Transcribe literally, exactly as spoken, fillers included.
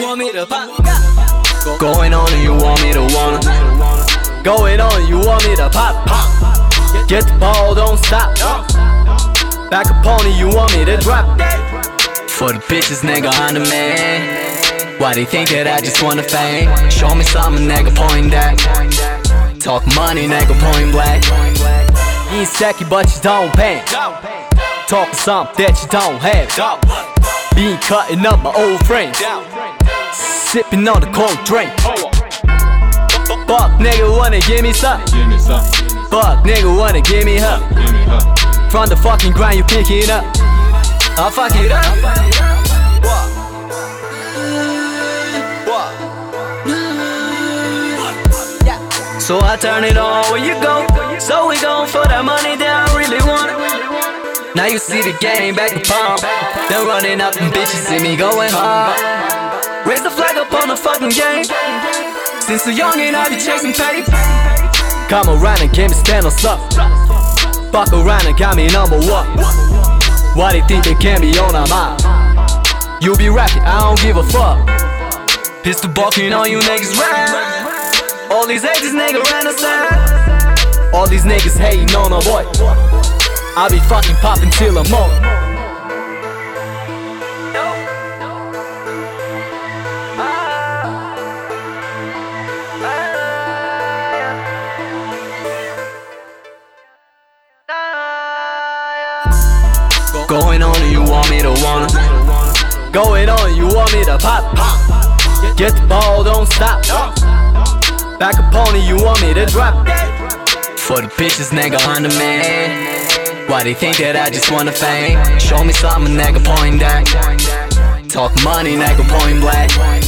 want me to pop? Going on and you want me to wanna. Going on and you want me to pop, pop. Get the ball, don't stop. Back up on it, you want me to drop. For the bitches, nigga, I'm the man. Why they think that I just wanna fame? Show me something, nigga, point that. Talk money, nigga, point blank. You ain't stacky, but you don't pay. Talking something that you don't have. Been cutting up my old friends, sipping on the cold drink. Fuck nigga wanna give me some. Fuck nigga wanna give me her. From the fucking grind you pick it up. I'll fuck it up. So I turn it on where you go. So we gon' for that money that I really want. Now you see the game back in palm. They're running up them bitches, see me going hard. Raise the flag up on the fucking game. Since so young and I be chasing paper. Come around and give me stand on stuff. Fuck around and got me number one. Why they think they can be on our mind? You be rapping, I don't give a fuck. Pistol barking on you niggas rap. All these haters nigga ran aside. All these niggas hating on a boy. I be fucking popping till I'm on. Going on and you want me to wanna. Going on and you want me to pop, pop. Get the ball, don't stop. Back up on it, you want me to drop. For the bitches, nigga, I'm the man. Why they think that I just wanna fame? Show me something, nigga, point that. Talk money, nigga, point blank.